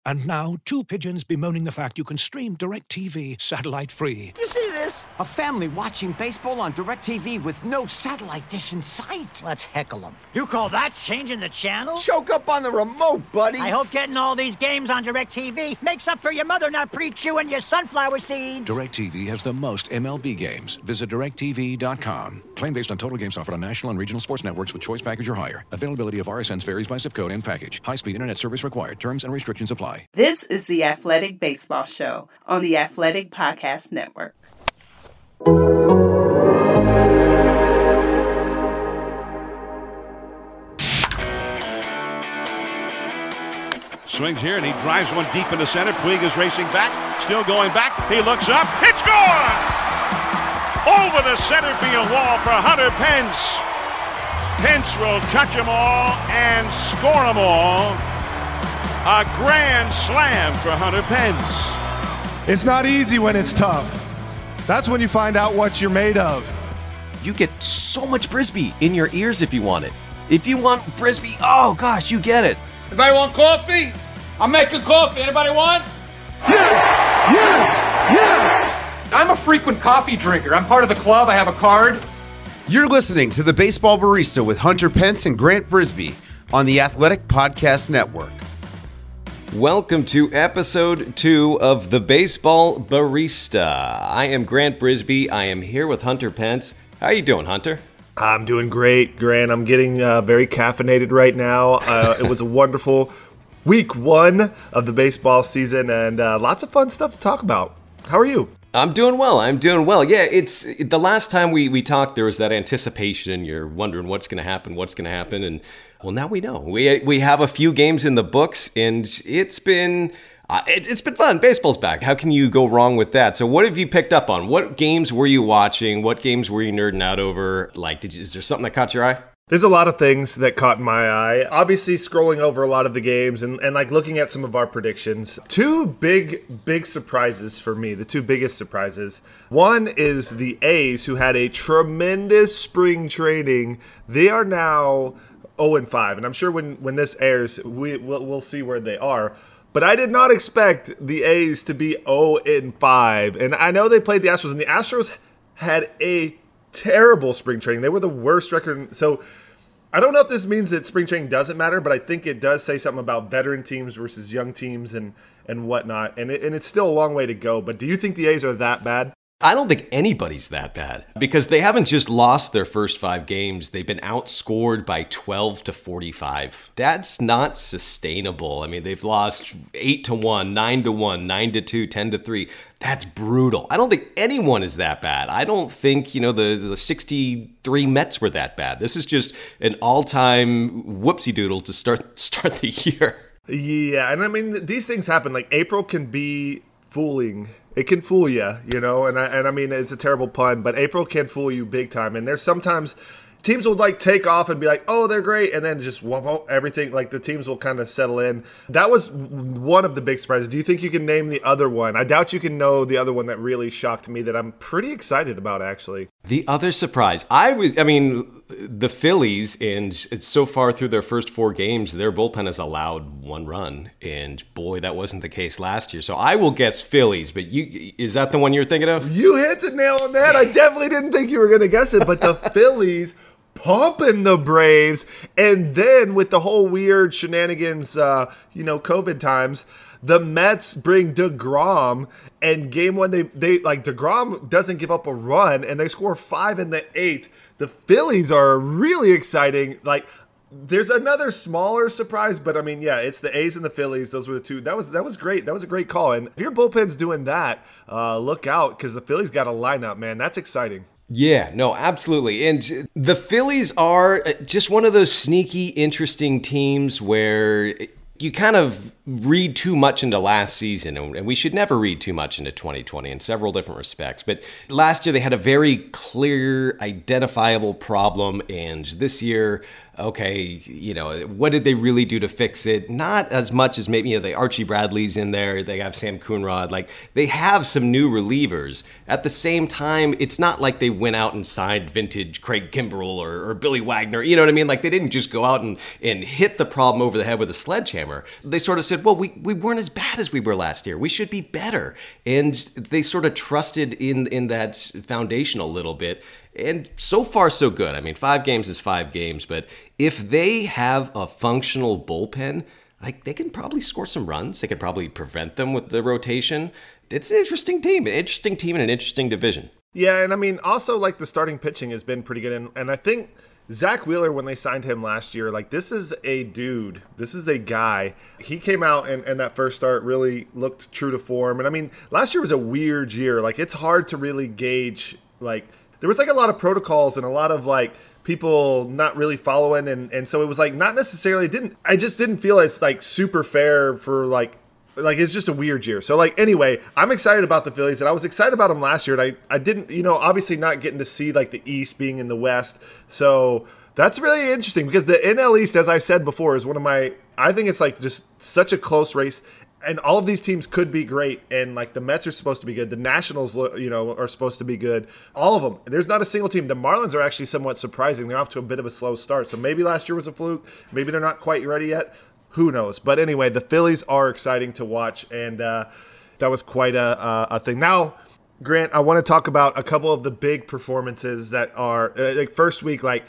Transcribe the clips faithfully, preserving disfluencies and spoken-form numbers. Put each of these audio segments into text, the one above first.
And now, two pigeons bemoaning the fact you can stream DirecTV satellite-free. You see this? A family watching baseball on DirecTV with no satellite dish in sight. Let's heckle them. You call that changing the channel? Choke up on the remote, buddy. I hope getting all these games on DirecTV makes up for your mother not pre-chewing your sunflower seeds. DirecTV has the most M L B games. Visit direct T V dot com. Claim based on total games offered on national and regional sports networks with choice package or higher. Availability of R S Ns varies by zip code and package. High-speed internet service required. Terms and restrictions apply. This is the Athletic Baseball Show on the Athletic Podcast Network. Swings here and he drives one deep into center. Puig is racing back, still going back. He looks up. It's gone! Over the center field wall for Hunter Pence. Pence will touch them all and score them all. A grand slam for Hunter Pence. It's not easy when it's tough. That's when you find out what you're made of. You get so much Brisbee in your ears if you want it. If you want Brisbee, oh gosh, you get it. Anybody want coffee? I'm making coffee. Anybody want? Yes! Yes! Yes! I'm a frequent coffee drinker. I'm part of the club. I have a card. You're listening to The Baseball Barista with Hunter Pence and Grant Brisbee on the Athletic Podcast Network. Welcome to episode two of The Baseball Barista. I am Grant Brisbee. I am here with Hunter Pence. How are you doing, Hunter? I'm doing great, Grant. I'm getting uh, very caffeinated right now. Uh, it was a wonderful week one of the baseball season and uh, lots of fun stuff to talk about. How are you? I'm doing well. I'm doing well. Yeah, it's the last time we, we talked, there was that anticipation and you're wondering what's going to happen, what's going to happen. And well, now we know. We we have a few games in the books and it's been uh, it, it's been fun. Baseball's back. How can you go wrong with that? So what have you picked up on? What games were you watching? What games were you nerding out over? Like, did you, is there something that caught your eye? There's a lot of things that caught my eye. Obviously, scrolling over a lot of the games and, and like looking at some of our predictions. Two big, big surprises for me. The two biggest surprises. One is the A's, who had a tremendous spring training. They are now oh and five. And I'm sure when, when this airs, we, we'll, we'll see where they are. But I did not expect the A's to be oh and five. And I know they played the Astros, and the Astros had a terrible spring training. They were the worst record. So I don't know if this means that spring training doesn't matter, but I think it does say something about veteran teams versus young teams and, and whatnot. And it, and it's still a long way to go. But do you think the A's are that bad? I don't think anybody's that bad because they haven't just lost their first five games. They've been outscored by twelve to forty-five. That's not sustainable. I mean, they've lost eight to one, nine to one, nine to two, ten to three. That's brutal. I don't think anyone is that bad. I don't think, you know, the, the sixty-three Mets were that bad. This is just an all-time whoopsie doodle to start start the year. Yeah, and I mean, these things happen. Like, April can be fooling. It can fool you, you know, and I, and I mean, it's a terrible pun, but April can fool you big time. And there's sometimes teams will like take off and be like, oh, they're great. And then just whoop, whoop, everything, like the teams will kind of settle in. That was one of the big surprises. Do you think you can name the other one? I doubt you can know the other one that really shocked me that I'm pretty excited about, actually. The other surprise, I was, I mean, the Phillies, and it's so far through their first four games, their bullpen has allowed one run. And boy, that wasn't the case last year. So I will guess Phillies, but you, is that the one you're thinking of? You hit the nail on that. I definitely didn't think you were going to guess it, but the Phillies pumping the Braves. And then with the whole weird shenanigans, uh, you know, COVID times, the Mets bring DeGrom, and game one, they, they like DeGrom doesn't give up a run, and they score five in the eighth. The Phillies are really exciting. Like, there's another smaller surprise, but I mean, yeah, it's the A's and the Phillies. Those were the two. That was that was great. That was a great call. And if your bullpen's doing that, uh, look out, because the Phillies got a lineup, man. That's exciting. Yeah, no, absolutely. And the Phillies are just one of those sneaky, interesting teams where you kind of read too much into last season, and we should never read too much into twenty twenty in several different respects. But last year they had a very clear, identifiable problem, and this year okay, you know, what did they really do to fix it? Not as much as maybe, you know, the Archie Bradley's in there, they have Sam Coonrod, like they have some new relievers. At the same time, it's not like they went out and signed vintage Craig Kimbrell or, or Billy Wagner, you know what I mean? Like they didn't just go out and, and hit the problem over the head with a sledgehammer. They sort of said, well, we, we weren't as bad as we were last year. We should be better. And they sort of trusted in, in that foundation a little bit. And so far, so good. I mean, five games is five games, but if they have a functional bullpen, like they can probably score some runs. They can probably prevent them with the rotation. It's an interesting team, an interesting team in an interesting division. Yeah, and I mean, also like the starting pitching has been pretty good. And, and I think Zach Wheeler, when they signed him last year, like this is a dude, this is a guy. He came out and, and that first start really looked true to form. And I mean, last year was a weird year. Like it's hard to really gauge, like, there was like a lot of protocols and a lot of like people not really following. And, and so it was like not necessarily didn't, I just didn't feel it's like super fair for like, like it's just a weird year. So like, anyway, I'm excited about the Phillies and I was excited about them last year. And I, I didn't, you know, obviously not getting to see like the East being in the West. So that's really interesting because the N L East, as I said before, is one of my, I think it's like just such a close race. And all of these teams could be great, and like the Mets are supposed to be good. The Nationals, you know, are supposed to be good. All of them. There's not a single team. The Marlins are actually somewhat surprising. They're off to a bit of a slow start. So maybe last year was a fluke. Maybe they're not quite ready yet. Who knows? But anyway, the Phillies are exciting to watch, and uh, that was quite a, a, a thing. Now, Grant, I want to talk about a couple of the big performances that are uh, like first week, like.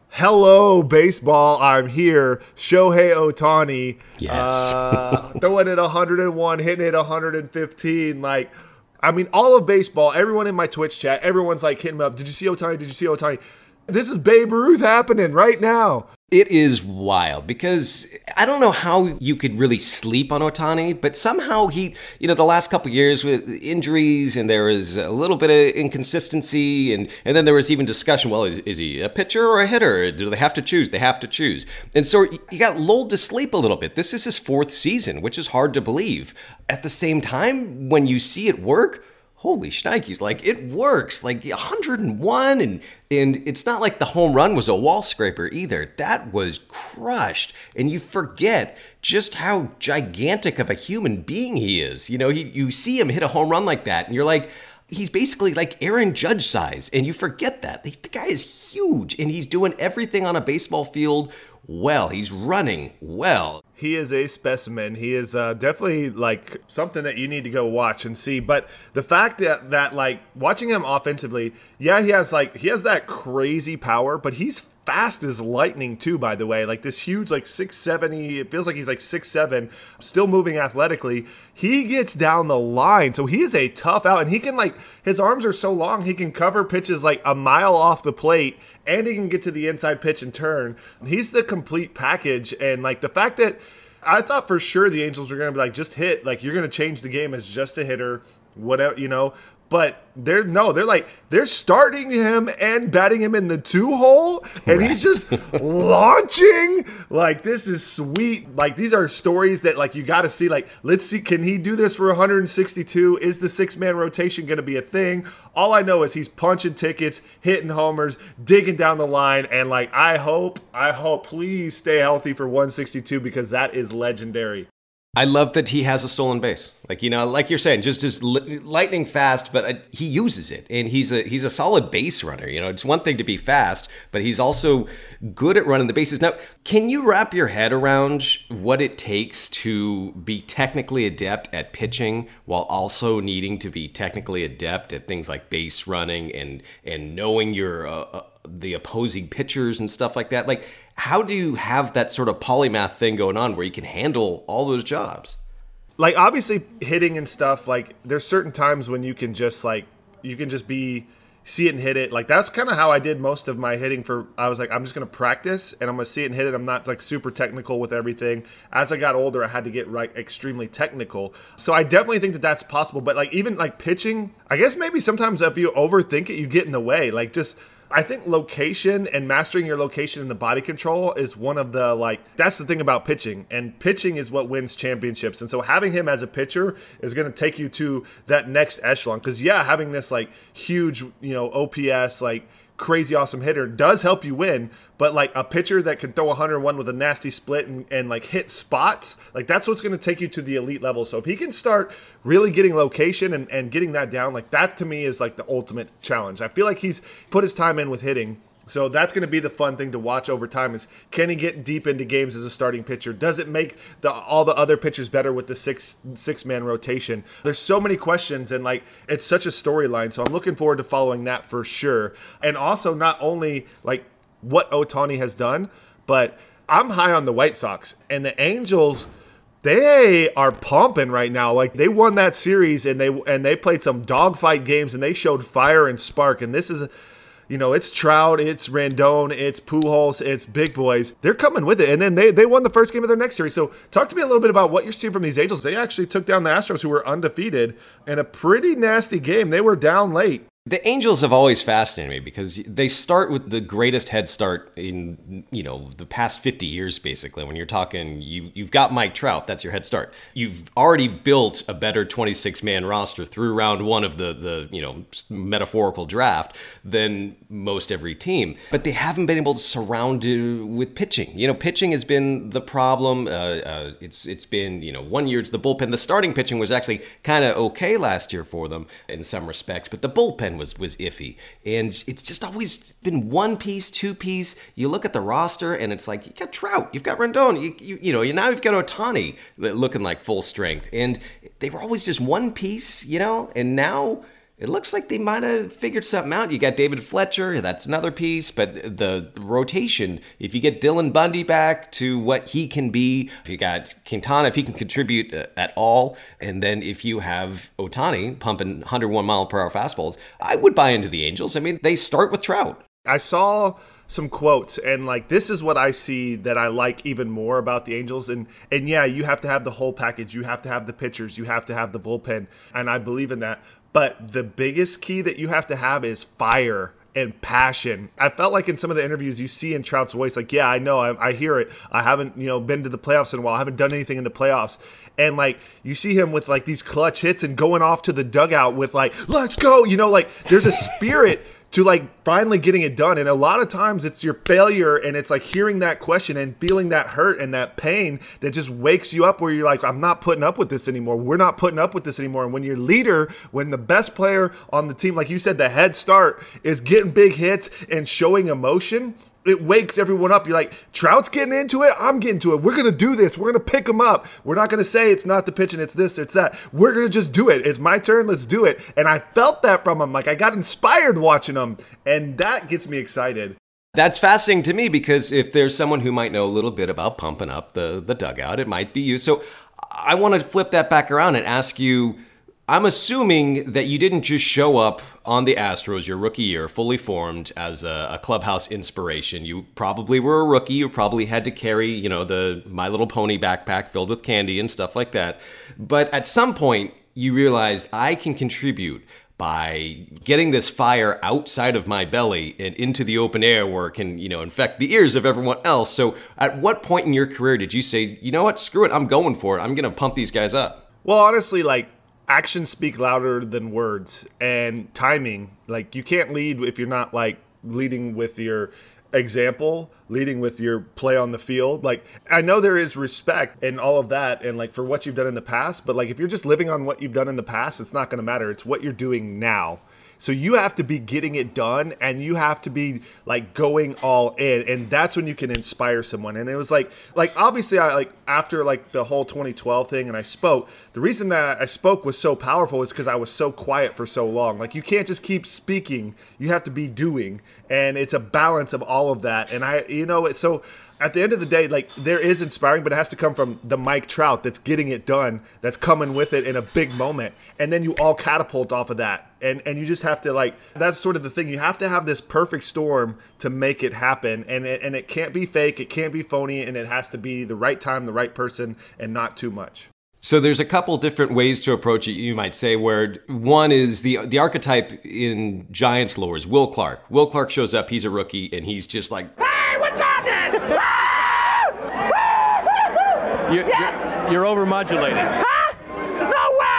Hello, baseball, I'm here. Shohei Ohtani. Yes. uh, throwing it one hundred one, hitting it one hundred fifteen. Like, I mean, all of baseball, everyone in my Twitch chat, everyone's like hitting me up. Did you see Ohtani? Did you see Ohtani? This is Babe Ruth happening right now. It is wild because I don't know how you could really sleep on Ohtani, but somehow he, you know, the last couple of years with injuries and there was a little bit of inconsistency and, and then there was even discussion, well, is, is he a pitcher or a hitter? Do they have to choose? They have to choose. And so he got lulled to sleep a little bit. This is his fourth season, which is hard to believe. At the same time, when you see it work, holy shnikes, like it works, like one hundred one, and and it's not like the home run was a wall scraper either. That was crushed, and you forget just how gigantic of a human being he is. You know, he, you see him hit a home run like that, and you're like, he's basically like Aaron Judge size, and you forget that. The guy is huge, and he's doing everything on a baseball field well. He's running well. He is a specimen. He is uh, definitely like something that you need to go watch and see. But the fact that, that like watching him offensively, yeah, he has like, he has that crazy power, but he's fast as lightning too, by the way. Like this huge, like six seventy, it feels like he's like six seven, still moving athletically. He gets down the line. So he is a tough out, and he can like, his arms are so long, he can cover pitches like a mile off the plate, and he can get to the inside pitch and turn. He's the complete package. And like the fact that I thought for sure the Angels were going to be like, just hit, like you're going to change the game as just a hitter, whatever, you know. But they're no, they're like they're starting him and batting him in the two hole, and right. He's just launching. Like this is sweet. Like these are stories that like you got to see. Like let's see, can he do this for one hundred sixty-two? Is the six man rotation going to be a thing? All I know is he's punching tickets, hitting homers, digging down the line, and like I hope, I hope, please stay healthy for one sixty-two because that is legendary. I love that he has a stolen base. Like, you know, like you're saying, just just lightning fast, but uh, he uses it. And he's a he's a solid base runner. You know, it's one thing to be fast, but he's also good at running the bases. Now, can you wrap your head around what it takes to be technically adept at pitching while also needing to be technically adept at things like base running and, and knowing your uh, uh, the opposing pitchers and stuff like that? Like, how do you have that sort of polymath thing going on where you can handle all those jobs? Like, obviously hitting and stuff, like there's certain times when you can just like, you can just be, see it and hit it. Like that's kind of how I did most of my hitting for, I was like, I'm just going to practice and I'm going to see it and hit it. I'm not like super technical with everything. As I got older, I had to get like extremely technical. So I definitely think that that's possible. But like even like pitching, I guess maybe sometimes if you overthink it, you get in the way. Like just, I think location and mastering your location and the body control is one of the, like, that's the thing about pitching. And pitching is what wins championships. And so having him as a pitcher is going to take you to that next echelon. Because, yeah, having this, like, huge, you know, O P S, like, crazy awesome hitter does help you win, but like a pitcher that can throw one hundred one with a nasty split and, and like hit spots, like that's what's going to take you to the elite level. So if he can start really getting location and, and getting that down, like that to me is like the ultimate challenge. I feel like he's put his time in with hitting. So that's going to be the fun thing to watch over time is, can he get deep into games as a starting pitcher? Does it make the, all the other pitchers better with the six, six-man rotation? There's so many questions, and like it's such a storyline. So I'm looking forward to following that for sure. And also not only like what Ohtani has done, but I'm high on the White Sox. And the Angels, they are pumping right now. Like they won that series, and they and they played some dogfight games, and they showed fire and spark. And this is a You know, it's Trout, it's Rendon, it's Pujols, it's big boys. They're coming with it. And then they, they won the first game of their next series. So talk to me a little bit about what you're seeing from these Angels. They actually took down the Astros, who were undefeated, in a pretty nasty game. They were down late. The Angels have always fascinated me because they start with the greatest head start in, you know, the past fifty years, basically. When you're talking, you, you've got Mike Trout, that's your head start. You've already built a better twenty-six man roster through round one of the, the, you know, metaphorical draft than most every team. But they haven't been able to surround it with pitching. You know, pitching has been the problem. Uh, uh, it's It's been, you know, one year it's the bullpen. The starting pitching was actually kind of okay last year for them in some respects, but the bullpen was was iffy. And it's just always been one piece, two piece. You look at the roster and it's like, you got Trout, you've got Rendon, you, you, you know, you now you've got Ohtani looking like full strength. And they were always just one piece, you know, and now it looks like they might have figured something out. You got David Fletcher, that's another piece, but the rotation, if you get Dylan Bundy back to what he can be, if you got Quintana, if he can contribute at all, and then if you have Ohtani pumping one hundred one mile per hour fastballs, I would buy into the Angels. I mean, they start with Trout. I saw some quotes, and like this is what I see that I like even more about the Angels. And and yeah, you have to have the whole package. You have to have the pitchers. You have to have the bullpen, and I believe in that. But the biggest key that you have to have is fire and passion. I felt like in some of the interviews you see in Trout's voice, like, yeah, I know, I, I hear it. I haven't, you know, been to the playoffs in a while. I haven't done anything in the playoffs. And like you see him with like these clutch hits and going off to the dugout with like, let's go. You know, like there's a spirit to like finally getting it done. And a lot of times it's your failure, and it's like hearing that question and feeling that hurt and that pain that just wakes you up, where you're like, I'm not putting up with this anymore. We're not putting up with this anymore. And when your leader, when the best player on the team, like you said, the head start is getting big hits and showing emotion, it wakes everyone up. You're like, Trout's getting into it. I'm getting to it. We're going to do this. We're going to pick him up. We're not going to say it's not the pitch and it's this, it's that. We're going to just do it. It's my turn. Let's do it. And I felt that from him. Like I got inspired watching him, and that gets me excited. That's fascinating to me, because if there's someone who might know a little bit about pumping up the, the dugout, it might be you. So I want to flip that back around and ask you, I'm assuming that you didn't just show up on the Astros your rookie year fully formed as a, a clubhouse inspiration. You probably were a rookie. You probably had to carry, you know, the My Little Pony backpack filled with candy and stuff like that. But at some point, you realized I can contribute by getting this fire outside of my belly and into the open air where it can, you know, infect the ears of everyone else. So at what point in your career did you say, you know what, screw it, I'm going for it. I'm going to pump these guys up? Well, honestly, like, actions speak louder than words, and timing. Like you can't lead if you're not like leading with your example, leading with your play on the field. Like I know there is respect and all of that, and like for what you've done in the past, but like if you're just living on what you've done in the past, it's not going to matter. It's what you're doing now. So you have to be getting it done, and you have to be like going all in, and that's when you can inspire someone. And it was like, like obviously, I like after like the whole twenty twelve thing, and I spoke. The reason that I spoke was so powerful is because I was so quiet for so long. Like you can't just keep speaking; you have to be doing, and it's a balance of all of that. And I, you know, so. At the end of the day, like there is inspiring, but it has to come from the Mike Trout that's getting it done, that's coming with it in a big moment. And then you all catapult off of that. And and you just have to like, that's sort of the thing. You have to have this perfect storm to make it happen. And it, and it can't be fake, it can't be phony, and it has to be the right time, the right person, and not too much. So there's a couple different ways to approach it, you might say, where one is the the archetype in Giants lore is Will Clark. Will Clark shows up, he's a rookie, and he's just like, hey, what's happening? you, yes! You're, you're over-modulating. Huh? No way!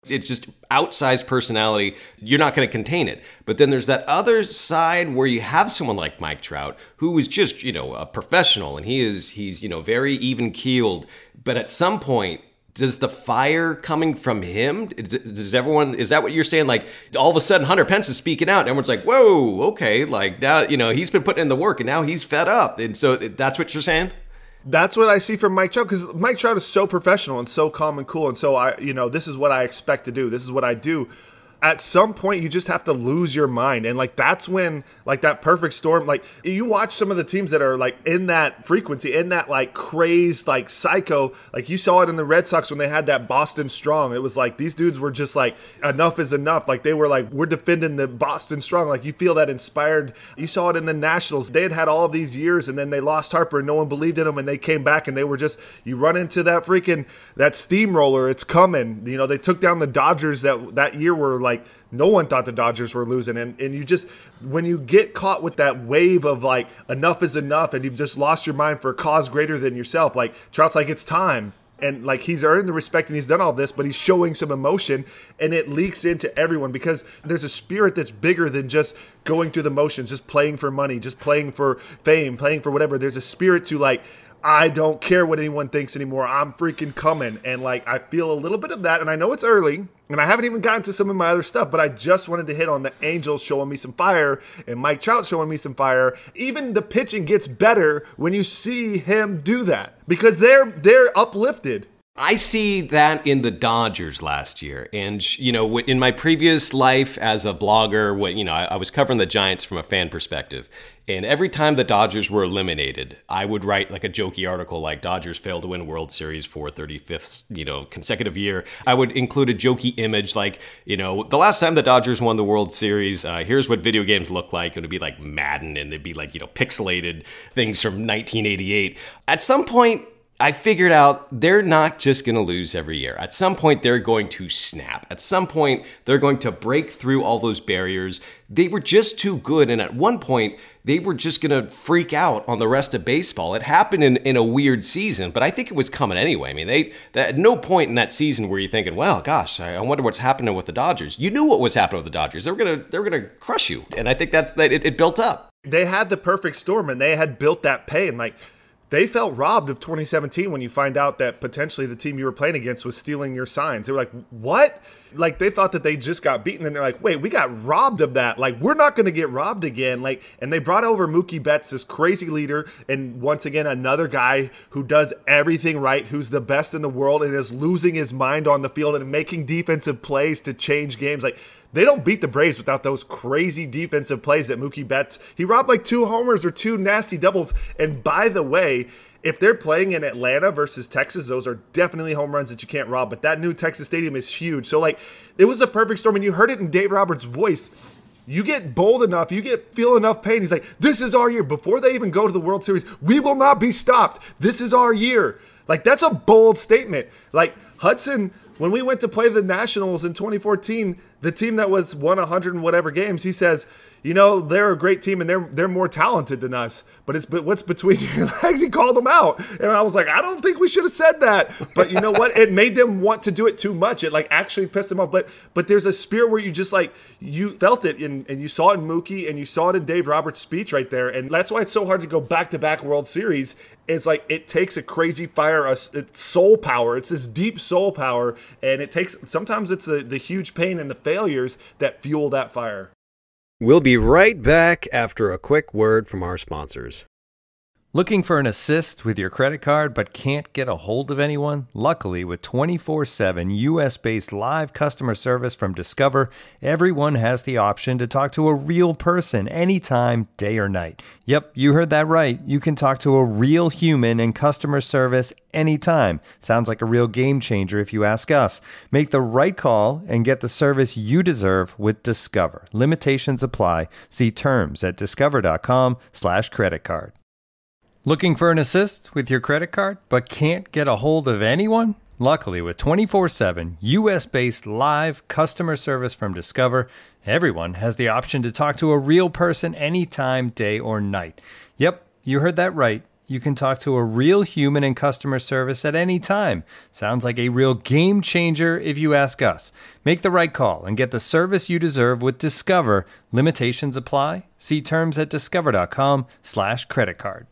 It's just outsized personality. You're not going to contain it. But then there's that other side where you have someone like Mike Trout, who is just, you know, a professional, and he is, he's, you know, very even keeled. But at some point, does the fire coming from him, does everyone, is that what you're saying? Like, all of a sudden, Hunter Pence is speaking out, and everyone's like, whoa, okay, like, now, you know, he's been putting in the work, and now he's fed up. And so that's what you're saying? That's what I see from Mike Trout, because Mike Trout is so professional and so calm and cool. And so, I, you know, this is what I expect to do. This is what I do. At some point, you just have to lose your mind. And, like, that's when, like, that perfect storm, like, you watch some of the teams that are, like, in that frequency, in that, like, crazed, like, psycho. Like, you saw it in the Red Sox when they had that Boston Strong. It was like, these dudes were just like, enough is enough. Like, they were like, we're defending the Boston Strong. Like, you feel that inspired. You saw it in the Nationals. They had had all of these years, and then they lost Harper, and no one believed in them, and they came back, and they were just, you run into that freaking, that steamroller. It's coming. You know, they took down the Dodgers that, that year were like, Like, no one thought the Dodgers were losing. And, and you just, when you get caught with that wave of like, enough is enough, and you've just lost your mind for a cause greater than yourself, like Trout's like, it's time. And like, he's earned the respect and he's done all this, but he's showing some emotion, and it leaks into everyone because there's a spirit that's bigger than just going through the motions, just playing for money, just playing for fame, playing for whatever. There's a spirit to like, I don't care what anyone thinks anymore. I'm freaking coming. And like, I feel a little bit of that. And I know it's early, and I haven't even gotten to some of my other stuff, but I just wanted to hit on the Angels showing me some fire and Mike Trout showing me some fire. Even the pitching gets better when you see him do that because they're, they're uplifted. I see that in the Dodgers last year. And, you know, in my previous life as a blogger, when, you know, I was covering the Giants from a fan perspective. And every time the Dodgers were eliminated, I would write like a jokey article like Dodgers failed to win World Series for thirty-fifth, you know, consecutive year. I would include a jokey image like, you know, the last time the Dodgers won the World Series, uh, here's what video games look like. It would be like Madden, and they'd be like, you know, pixelated things from nineteen eighty-eight. At some point, I figured out they're not just going to lose every year. At some point, they're going to snap. At some point, they're going to break through all those barriers. They were just too good. And at one point, they were just going to freak out on the rest of baseball. It happened in, in a weird season, but I think it was coming anyway. I mean, they that, at no point in that season were you thinking, well, gosh, I, I wonder what's happening with the Dodgers. You knew what was happening with the Dodgers. They were going to they were going to crush you. And I think that, that it, it built up. They had the perfect storm, and they had built that pain. Like, they felt robbed of twenty seventeen when you find out that potentially the team you were playing against was stealing your signs. They were like, what? Like, they thought that they just got beaten, and they're like, wait, we got robbed of that. Like, we're not going to get robbed again. Like, and they brought over Mookie Betts, this crazy leader, and once again, another guy who does everything right, who's the best in the world, and is losing his mind on the field and making defensive plays to change games. Like, they don't beat the Braves without those crazy defensive plays that Mookie Betts, he robbed like two homers or two nasty doubles. And by the way, if they're playing in Atlanta versus Texas, those are definitely home runs that you can't rob. But that new Texas stadium is huge. So, like, it was a perfect storm. And you heard it in Dave Roberts' voice. You get bold enough, you get feel enough pain. He's like, this is our year. Before they even go to the World Series, we will not be stopped. This is our year. Like, that's a bold statement. Like, Hudson, when we went to play the Nationals in twenty fourteen, the team that was won one hundred and whatever games, he says, you know, they're a great team and they're they're more talented than us. But it's but what's between your legs? He called them out. And I was like, I don't think we should have said that. But you know what? It made them want to do it too much. It like actually pissed them off. But but there's a spirit where you just like, you felt it in, and you saw it in Mookie and you saw it in Dave Roberts' speech right there. And that's why it's so hard to go back-to-back World Series. It's like it takes a crazy fire, a, it's soul power. It's this deep soul power. And it takes, sometimes it's the, the huge pain and the failures that fuel that fire. We'll be right back after a quick word from our sponsors. Looking for an assist with your credit card but can't get a hold of anyone? Luckily, with twenty-four seven U S-based live customer service from Discover, everyone has the option to talk to a real person anytime, day or night. Yep, you heard that right. You can talk to a real human in customer service anytime. Sounds like a real game changer if you ask us. Make the right call and get the service you deserve with Discover. Limitations apply. See terms at discover.com slash credit card. Looking for an assist with your credit card but can't get a hold of anyone? Luckily, with twenty-four seven U S-based live customer service from Discover, everyone has the option to talk to a real person anytime, day or night. Yep, you heard that right. You can talk to a real human in customer service at any time. Sounds like a real game changer if you ask us. Make the right call and get the service you deserve with Discover. Limitations apply. See terms at discover.com slash credit card.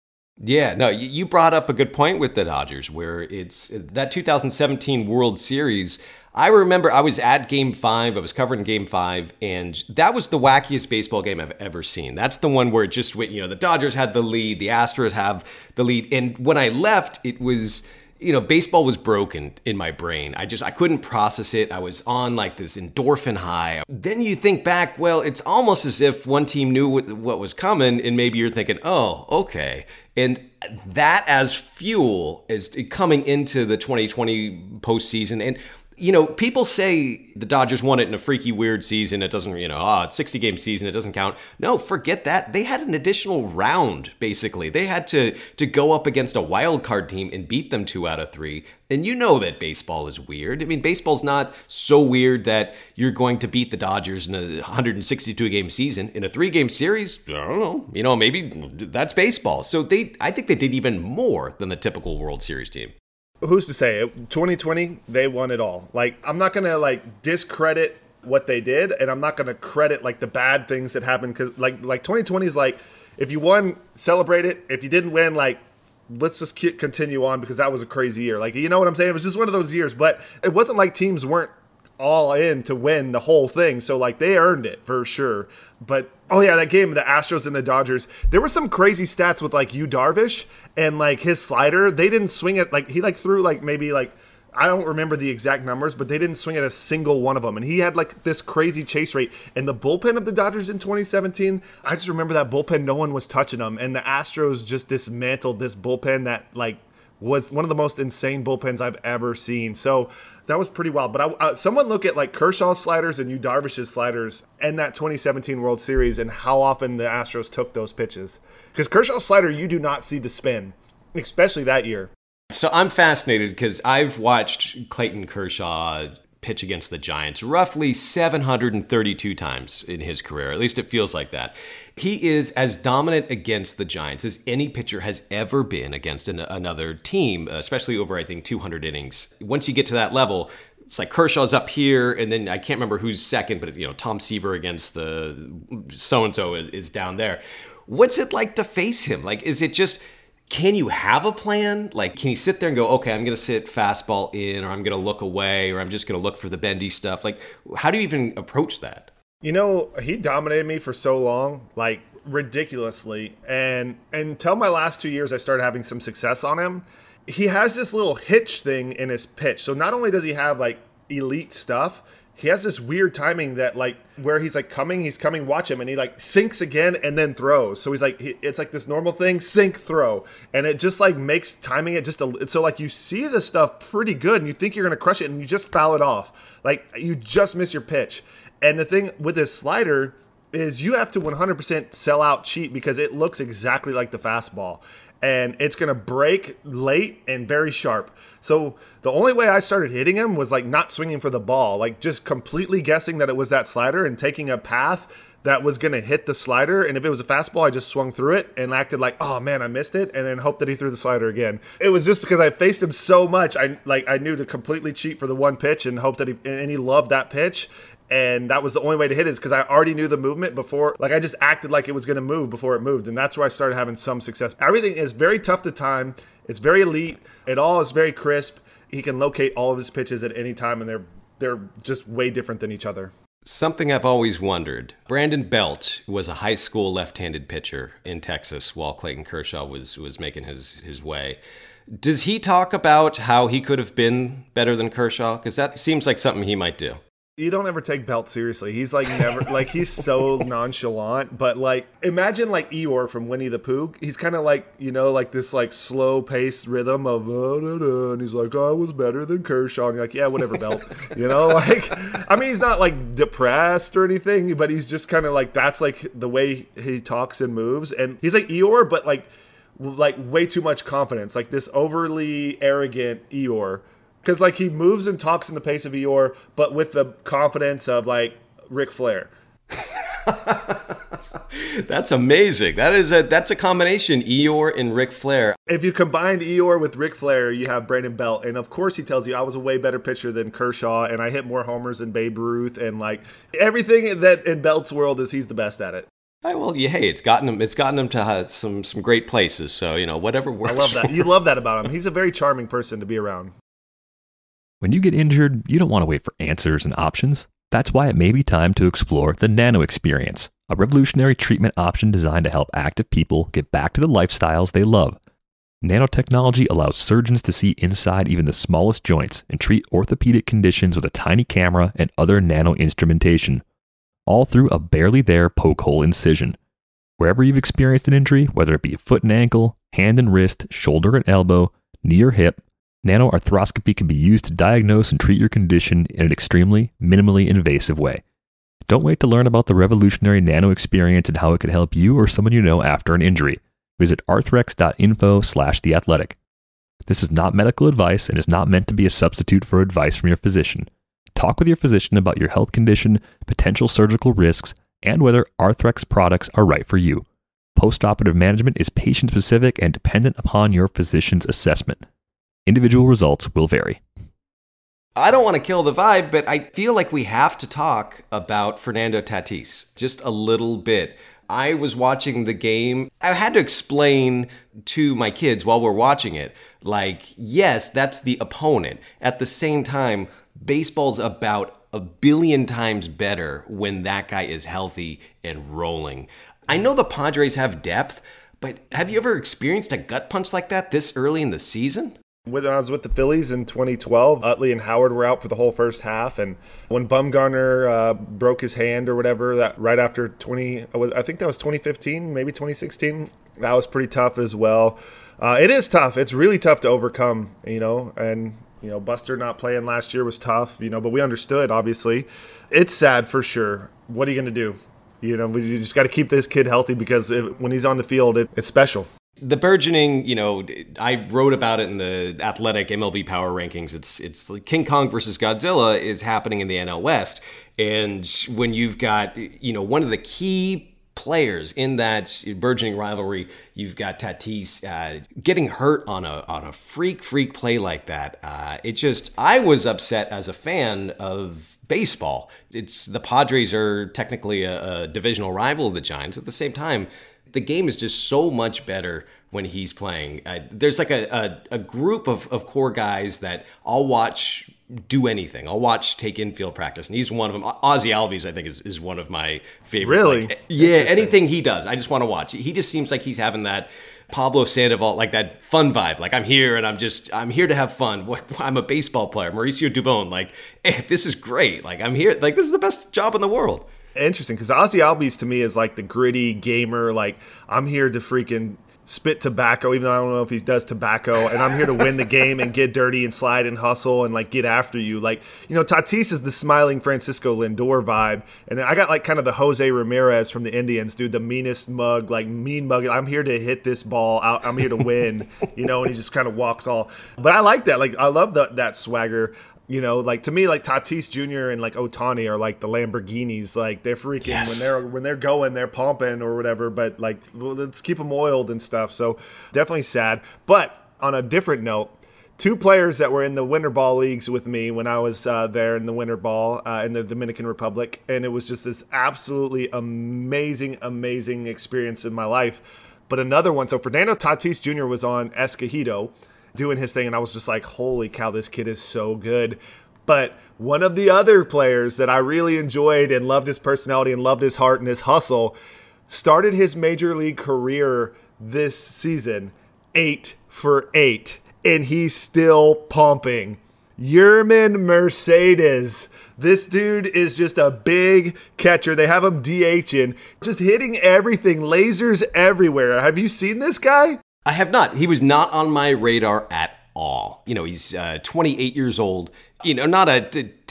Yeah, no, you brought up a good point with the Dodgers, where it's that two thousand seventeen World Series. I remember I was at Game five, I was covering Game five, and that was the wackiest baseball game I've ever seen. That's the one where it just went, you know, the Dodgers had the lead, the Astros have the lead, and when I left, it was, you know, baseball was broken in my brain. I just, I couldn't process it. I was on like this endorphin high. Then you think back, well, it's almost as if one team knew what, what was coming, and maybe you're thinking, oh, okay. And that as fuel is coming into the twenty twenty postseason. And you know, people say the Dodgers won it in a freaky, weird season. It doesn't, you know, ah, oh, it's sixty-game season. It doesn't count. No, forget that. They had an additional round, basically. They had to to go up against a wild card team and beat them two out of three. And you know that baseball is weird. I mean, baseball's not so weird that you're going to beat the Dodgers in a one hundred sixty-two game season. In a three-game series, I don't know. You know, maybe that's baseball. So they, I think they did even more than the typical World Series team. Who's to say? twenty twenty, they won it all. Like, I'm not going to, like, discredit what they did, and I'm not going to credit, like, the bad things that happened. Because, like, like twenty twenty is like, if you won, celebrate it. If you didn't win, like, let's just continue on because that was a crazy year. Like, you know what I'm saying? It was just one of those years. But it wasn't like teams weren't all in to win the whole thing. So, like, they earned it for sure. But, oh, yeah, that game, the Astros and the Dodgers, there were some crazy stats with, like, Yu Darvish and, like, his slider. They didn't swing it. Like, he, like, threw, like, maybe, like, I don't remember the exact numbers, but they didn't swing at a single one of them. And he had, like, this crazy chase rate. And the bullpen of the Dodgers in twenty seventeen, I just remember that bullpen, no one was touching them. And the Astros just dismantled this bullpen that, like, was one of the most insane bullpens I've ever seen. So that was pretty wild. But I, uh, someone look at like Kershaw's sliders and Yu Darvish's sliders in that twenty seventeen World Series and how often the Astros took those pitches. Because Kershaw's slider, you do not see the spin, especially that year. So I'm fascinated because I've watched Clayton Kershaw pitch against the Giants roughly seven hundred thirty-two times in his career. At least it feels like that. He is as dominant against the Giants as any pitcher has ever been against an, another team, especially over, I think, two hundred innings. Once you get to that level, it's like Kershaw's up here, and then I can't remember who's second, but, you know, Tom Seaver against the so-and-so is, is down there. What's it like to face him? Like, is it just... Can you have a plan? Like, can you sit there and go, okay, I'm going to sit fastball in, or I'm going to look away, or I'm just going to look for the bendy stuff? Like, how do you even approach that? You know, he dominated me for so long, like ridiculously. And until my last two years, I started having some success on him. He has this little hitch thing in his pitch. So not only does he have like elite stuff, he has this weird timing that like where he's like coming, he's coming, watch him, and he like sinks again and then throws. So he's like, it's like this normal thing, sink, throw. And it just like makes timing it just a, so like you see the stuff pretty good and you think you're going to crush it and you just foul it off. Like you just miss your pitch. And the thing with this slider is you have to one hundred percent sell out cheat because it looks exactly like the fastball. And it's going to break late and very sharp. So the only way I started hitting him was like not swinging for the ball, like just completely guessing that it was that slider and taking a path that was going to hit the slider. And if it was a fastball, I just swung through it and acted like, oh man, I missed it. And then hoped that he threw the slider again. It was just because I faced him so much. I like I knew to completely cheat for the one pitch and hope that he, and he loved that pitch. And that was the only way to hit it is because I already knew the movement before. Like I just acted like it was going to move before it moved. And that's where I started having some success. Everything is very tough to time. It's very elite. It all is very crisp. He can locate all of his pitches at any time, and they're they're just way different than each other. Something I've always wondered. Brandon Belt was a high school left-handed pitcher in Texas while Clayton Kershaw was was making his, his way. Does he talk about how he could have been better than Kershaw? Because that seems like something he might do. You don't ever take Belt seriously. He's like never, like he's so nonchalant. But like, imagine like Eeyore from Winnie the Pooh. He's kind of like, you know, like this like slow paced rhythm of, oh, da, da, and he's like, I was better than Kershaw. And you're like, yeah, whatever, Belt. You know, like, I mean, he's not like depressed or anything, but he's just kind of like, that's like the way he talks and moves. And he's like Eeyore, but like, like way too much confidence, like this overly arrogant Eeyore. Because, like, he moves and talks in the pace of Eeyore, but with the confidence of, like, Ric Flair. That's amazing. That is a that's a combination, Eeyore and Ric Flair. If you combine Eeyore with Ric Flair, you have Brandon Belt. And of course he tells you I was a way better pitcher than Kershaw and I hit more homers than Babe Ruth, and like everything that in Belt's world is he's the best at it. I, well, yeah, hey, it's gotten him it's gotten him to uh, some some great places. So, you know, whatever works. I love that. You love that about him. He's a very charming person to be around. When you get injured, you don't want to wait for answers and options. That's why it may be time to explore the Nano Experience, a revolutionary treatment option designed to help active people get back to the lifestyles they love. Nanotechnology allows surgeons to see inside even the smallest joints and treat orthopedic conditions with a tiny camera and other nano instrumentation, all through a barely there poke hole incision. Wherever you've experienced an injury, whether it be foot and ankle, hand and wrist, shoulder and elbow, knee or hip, nanoarthroscopy can be used to diagnose and treat your condition in an extremely, minimally invasive way. Don't wait to learn about the revolutionary Nano Experience and how it could help you or someone you know after an injury. Visit arthrex.info slash the athletic. This is not medical advice and is not meant to be a substitute for advice from your physician. Talk with your physician about your health condition, potential surgical risks, and whether Arthrex products are right for you. Postoperative management is patient-specific and dependent upon your physician's assessment. Individual results will vary. I don't want to kill the vibe, but I feel like we have to talk about Fernando Tatis just a little bit. I was watching the game. I had to explain to my kids while we're watching it, like, yes, that's the opponent. At the same time, baseball's about a billion times better when that guy is healthy and rolling. I know the Padres have depth, but have you ever experienced a gut punch like that this early in the season? When I was with the Phillies in twenty twelve, Utley and Howard were out for the whole first half, and when Bumgarner uh, broke his hand or whatever, that right after twenty, I think that was twenty fifteen, maybe twenty sixteen, that was pretty tough as well. Uh, it is tough. It's really tough to overcome, you know, and you know, Buster not playing last year was tough, you know, but we understood, obviously. It's sad for sure. What are you going to do? You know, we just got to keep this kid healthy because it, when he's on the field, it, it's special. The burgeoning, you know, I wrote about it in the Athletic M L B Power Rankings. It's it's like King Kong versus Godzilla is happening in the N L West. And when you've got, you know, one of the key players in that burgeoning rivalry, you've got Tatis uh, getting hurt on a on a freak, freak play like that. Uh, it just, I was upset as a fan of baseball. It's the Padres are technically a, a divisional rival of the Giants. At the same time, the game is just so much better when he's playing. Uh, there's like a, a, a group of, of core guys that I'll watch do anything. I'll watch take infield practice, and he's one of them. Ozzy Albies, I think, is, is one of my favorite. Really? Like, yeah, anything he does, I just want to watch. He just seems like he's having that Pablo Sandoval, like that fun vibe. Like, I'm here, and I'm just, I'm here to have fun. I'm a baseball player. Mauricio Dubon, like, hey, this is great. Like, I'm here. Like, this is the best job in the world. Interesting, because Ozzy Albies to me is like the gritty gamer. Like, I'm here to freaking spit tobacco, even though I don't know if he does tobacco, and I'm here to win the game and get dirty and slide and hustle and like get after you. Like, you know, Tatis is the smiling Francisco Lindor vibe, and then I got like kind of the Jose Ramirez from the Indians, dude, the meanest mug, like mean mug. I'm here to hit this ball out. I'm here to win, you know, and he just kind of walks all. But I like that. Like, I love the, that swagger. You know, like to me, like Tatis Junior and like Ohtani are like the Lamborghinis. Like they're freaking yes. when they're when they're going, they're pumping or whatever. But like, well, let's keep them oiled and stuff. So definitely sad. But on a different note, two players that were in the winter ball leagues with me when I was uh, there in the winter ball uh, in the Dominican Republic, and it was just this absolutely amazing, amazing experience in my life. But another one, so Fernando Tatis Junior was on Escogido doing his thing, and I was just like, holy cow, this kid is so good. But one of the other players that I really enjoyed and loved his personality and loved his heart and his hustle started his major league career this season eight for eight, and he's still pumping. Yerman Mercedes. This dude is just a big catcher. They have him DHing, just hitting everything, lasers everywhere. Have you seen this guy? I have not. He was not on my radar at all. You know, he's uh, twenty-eight years old. You know, not a t- t-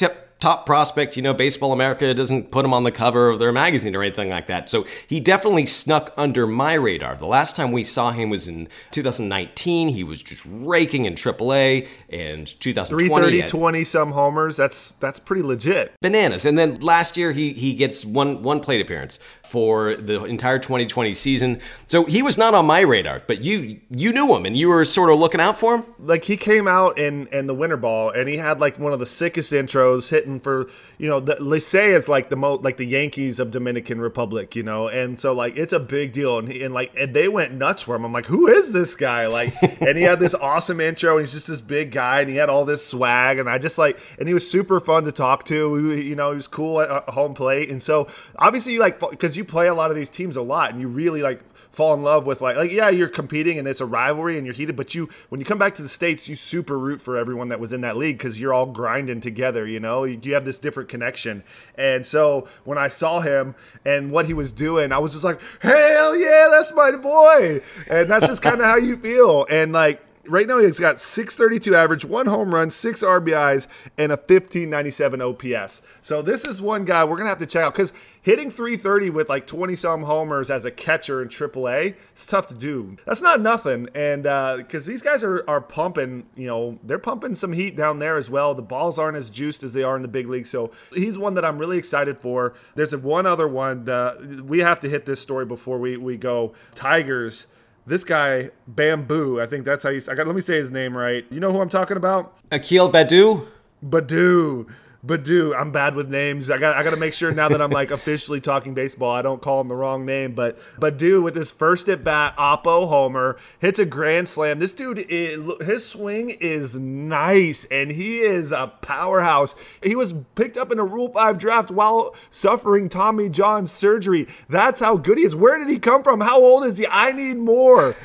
top prospect. You know, Baseball America doesn't put him on the cover of their magazine or anything like that. So he definitely snuck under my radar. The last time we saw him was in two thousand nineteen. He was just raking in triple A, and two thousand twenty. three thirty, twenty-some homers. That's that's pretty legit. Bananas. And then last year, he he gets one one plate appearance for the entire twenty twenty season. So he was not on my radar, but you you knew him, and you were sort of looking out for him? Like, he came out in, in the winter ball, and he had, like, one of the sickest intros, hitting for, you know, the Licey is, like, the mo- like the Yankees of Dominican Republic, you know? And so, like, it's a big deal. And, he, and like, and they went nuts for him. I'm like, who is this guy? Like, and he had this awesome intro, and he's just this big guy, and he had all this swag, and I just, like, and he was super fun to talk to. You know, he was cool at home plate. And so, obviously, you, like, because you play a lot of these teams a lot, and you really, like, fall in love with, like, like, yeah, you're competing and it's a rivalry and you're heated, but you, when you come back to the States, you super root for everyone that was in that league because you're all grinding together, you know? You, you have this different connection. And so when I saw him and what he was doing, I was just like, hell yeah, that's my boy. And that's just kind of how you feel. And, like, right now he's got six thirty-two average, one home run, six R B Is, and a fifteen ninety-seven O P S. So this is one guy we're going to have to check out because hitting three thirty with like twenty-some homers as a catcher in triple A, it's tough to do. That's not nothing. And because uh, these guys are, are pumping, you know, they're pumping some heat down there as well. The balls aren't as juiced as they are in the big league. So he's one that I'm really excited for. There's a one other one. That we have to hit this story before we, we go. Tigers. This guy, Bamboo, I think that's how you I got. Let me say his name right. You know who I'm talking about? Akil Baddoo? Baddoo. Baddoo. I'm bad with names. I got I got to make sure now that I'm like officially talking baseball, I don't call him the wrong name. But Baddoo with his first at bat, Oppo homer, hits a grand slam. This dude, is, his swing is nice, and he is a powerhouse. He was picked up in a Rule five draft while suffering Tommy John surgery. That's how good he is. Where did he come from? How old is he? I need more.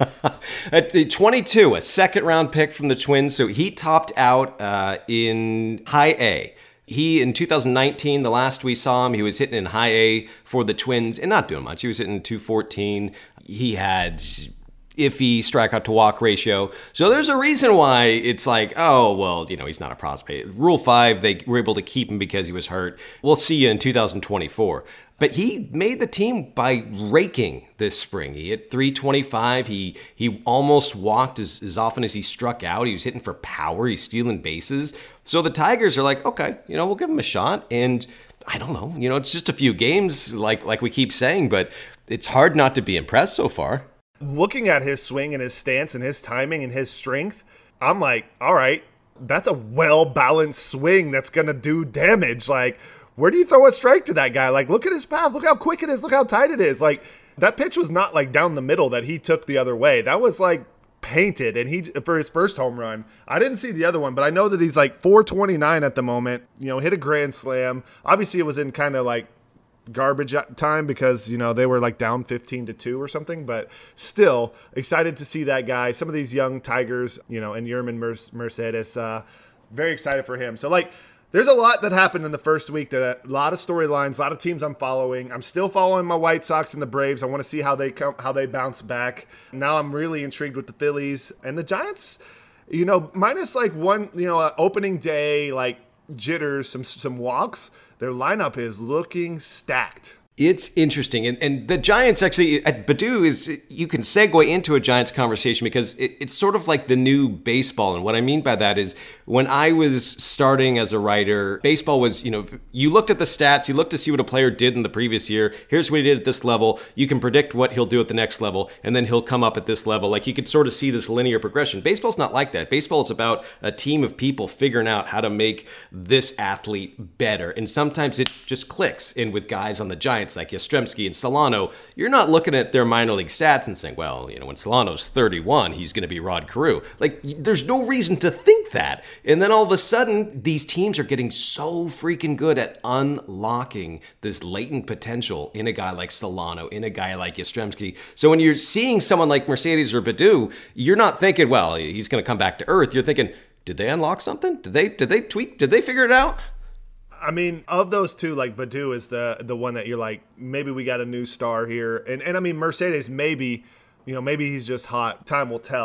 At the twenty-two, a second round pick from the Twins. So he topped out uh, in high A. He, in two thousand nineteen, the last we saw him, he was hitting in high A for the Twins and not doing much. He was hitting two fourteen. He had iffy strikeout to walk ratio. So there's a reason why it's like, oh, well, you know, he's not a prospect. Rule five, they were able to keep him because he was hurt. We'll see you in two thousand twenty-four. But he made the team by raking this spring. He hit three twenty-five. He he almost walked as, as often as he struck out. He was hitting for power. He's stealing bases. So the Tigers are like, okay, you know, we'll give him a shot. And I don't know, you know, it's just a few games, like like we keep saying, but it's hard not to be impressed so far. Looking at his swing and his stance and his timing and his strength, I'm like, all right, that's a well-balanced swing that's going to do damage. Like, where do you throw a strike to that guy? Like, look at his path. Look how quick it is. Look how tight it is. Like, that pitch was not like down the middle that he took the other way. That was like painted. And he, for his first home run, I didn't see the other one, but I know that he's like four twenty-nine at the moment, you know, hit a grand slam. Obviously it was in kind of like garbage time because, you know, they were like down fifteen to two or something, but still excited to see that guy. Some of these young Tigers, you know, and Yerman Mercedes, uh, very excited for him. So like, there's a lot that happened in the first week, that a lot of storylines, a lot of teams I'm following. I'm still following my White Sox and the Braves. I want to see how they come, how they bounce back. Now I'm really intrigued with the Phillies and the Giants, you know, minus like one, you know, uh, opening day, like jitters, some, some walks. Their lineup is looking stacked. It's interesting. And, and the Giants actually, at Baddoo, is you can segue into a Giants conversation because it, it's sort of like the new baseball. And what I mean by that is when I was starting as a writer, baseball was, you know, you looked at the stats, you looked to see what a player did in the previous year. Here's what he did at this level. You can predict what he'll do at the next level, and then he'll come up at this level. Like you could sort of see this linear progression. Baseball's not like that. Baseball is about a team of people figuring out how to make this athlete better. And sometimes it just clicks. And with guys on the Giants, like Yastrzemski and Solano, you're not looking at their minor league stats and saying, well, you know, when Solano's thirty-one, he's going to be Rod Carew. Like, there's no reason to think that. And then all of a sudden, these teams are getting so freaking good at unlocking this latent potential in a guy like Solano, in a guy like Yastrzemski. So when you're seeing someone like Mercedes or Baddoo, you're not thinking, well, he's going to come back to earth. You're thinking, did they unlock something? Did they, did they tweak? Did they figure it out? I mean, of those two, like Baddoo is the the one that you're like, maybe we got a new star here. And and I mean, Mercedes, maybe, you know, maybe he's just hot. Time will tell.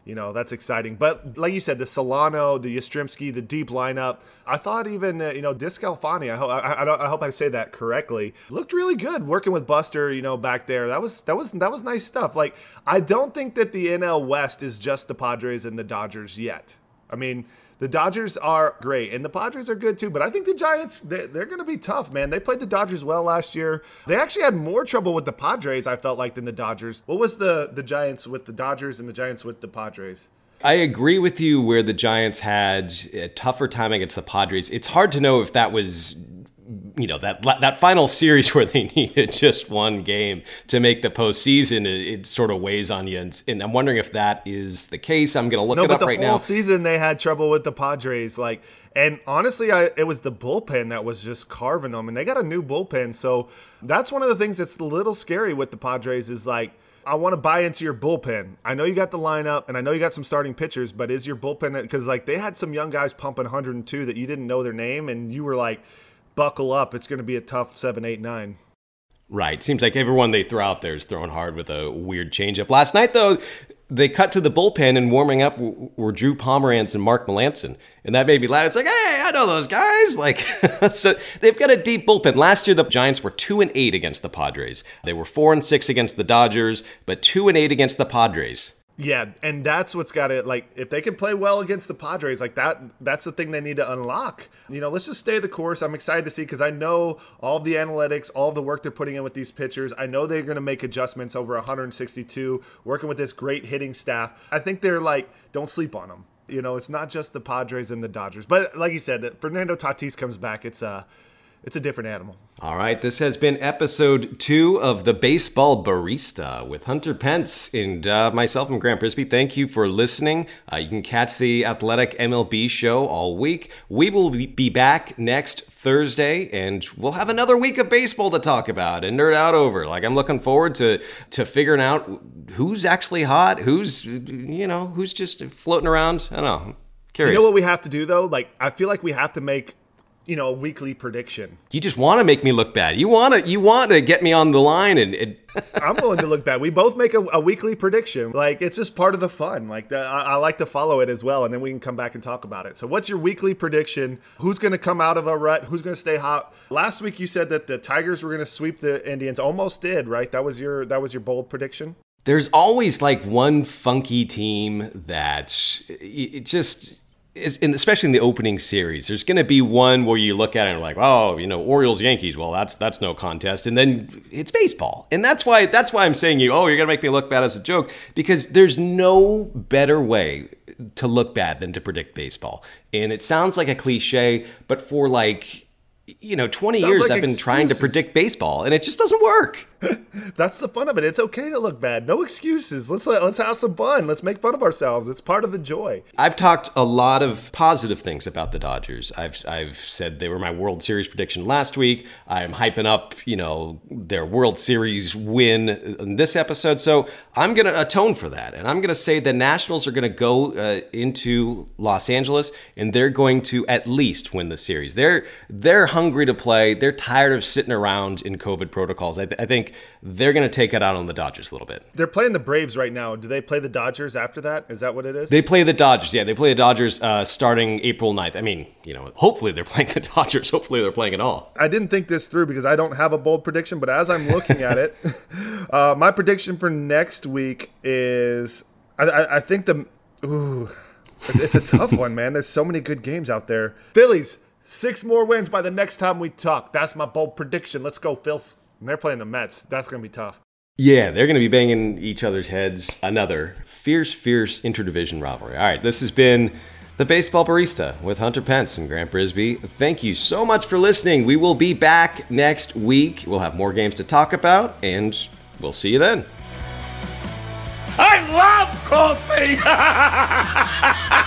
You know, that's exciting. But like you said, the Solano, the Yastrzemski, the deep lineup, I thought even, uh, you know, Discalfani, I, ho- I, I, I hope I say that correctly, looked really good working with Buster, you know, back there. That was that was, that was nice stuff. Like, I don't think that the N L West is just the Padres and the Dodgers yet. I mean, the Dodgers are great, and the Padres are good too, but I think the Giants, they're, they're going to be tough, man. They played the Dodgers well last year. They actually had more trouble with the Padres, I felt like, than the Dodgers. What was the, the Giants with the Dodgers and the Giants with the Padres? I agree with you where the Giants had a tougher time against the Padres. It's hard to know if that was, you know, that that final series where they needed just one game to make the postseason. It, it sort of weighs on you, and, and I'm wondering if that is the case. I'm going to look no, it up right now. No, but the whole season they had trouble with the Padres, like, and honestly, I, it was the bullpen that was just carving them, and they got a new bullpen, so that's one of the things that's a little scary with the Padres is like, I want to buy into your bullpen. I know you got the lineup, and I know you got some starting pitchers, but is your bullpen, because like they had some young guys pumping one hundred two that you didn't know their name, and you were like, buckle up, it's going to be a tough seven, eight, nine. Right. Seems like everyone they throw out there is throwing hard with a weird changeup. Last night, though, they cut to the bullpen, and warming up were Drew Pomeranz and Mark Melancon. And that made me laugh. It's like, hey, I know those guys. Like, so they've got a deep bullpen. Last year, the Giants were two and eight against the Padres. They were four and six against the Dodgers, but two and eight against the Padres. Yeah, and that's what's got it. Like, if they can play well against the Padres, like that, that's the thing they need to unlock. You know, let's just stay the course. I'm excited to see because I know all of the analytics, all of the work they're putting in with these pitchers. I know they're going to make adjustments over one hundred sixty-two, working with this great hitting staff. I think they're like, don't sleep on them. You know, it's not just the Padres and the Dodgers. But like you said, Fernando Tatis comes back. It's a, it's a different animal. All right, this has been episode two of The Baseball Barista with Hunter Pence and uh, myself and Grant Brisbee. Thank you for listening. Uh, you can catch the Athletic M L B show all week. We will be back next Thursday, and we'll have another week of baseball to talk about and nerd out over. Like, I'm looking forward to to figuring out who's actually hot, who's, you know, who's just floating around. I don't know. I'm curious. You know what we have to do, though? Like, I feel like we have to make, you know, a weekly prediction. You just want to make me look bad. You want to you want to get me on the line and, and I'm willing to look bad. We both make a, a weekly prediction. Like, it's just part of the fun. Like, the, I, I like to follow it as well, and then we can come back and talk about it. So what's your weekly prediction? Who's going to come out of a rut? Who's going to stay hot? Last week you said that the Tigers were going to sweep the Indians. Almost did, right? That was your that was your bold prediction? There's always like one funky team that it just... In, especially in the opening series, there's going to be one where you look at it and like, oh, you know, Orioles, Yankees. Well, that's that's no contest. And then it's baseball, and that's why that's why I'm saying you. Oh, you're going to make me look bad as a joke, because there's no better way to look bad than to predict baseball. And it sounds like a cliche, but for like, you know, twenty Sounds years like I've been excuses. trying to predict baseball, and it just doesn't work. That's the fun of it. It's okay to look bad. No excuses. Let's let's have some fun. Let's make fun of ourselves. It's part of the joy. I've talked a lot of positive things about the Dodgers. I've I've said they were my World Series prediction last week. I'm hyping up, you know, their World Series win in this episode. So I'm going to atone for that, and I'm going to say the Nationals are going to go uh, into Los Angeles, and they're going to at least win the series. They're they're hungry to play. They're tired of sitting around in COVID protocols. I, th- I think they're going to take it out on the Dodgers a little bit. They're playing the Braves right now. Do they play the Dodgers after that? Is that what it is? They play the Dodgers. Yeah, they play the Dodgers uh, starting April ninth. I mean, you know, hopefully they're playing the Dodgers. Hopefully they're playing it all. I didn't think this through because I don't have a bold prediction, but as I'm looking at it, uh, my prediction for next week is I, I, I think the ooh, it's a tough one, man. There's so many good games out there. Phillies, six more wins by the next time we talk. That's my bold prediction. Let's go, Phils. And they're playing the Mets. That's going to be tough. Yeah, they're going to be banging each other's heads. Another fierce, fierce interdivision rivalry. All right, this has been The Baseball Barista with Hunter Pence and Grant Brisbee. Thank you so much for listening. We will be back next week. We'll have more games to talk about, and we'll see you then. I love coffee!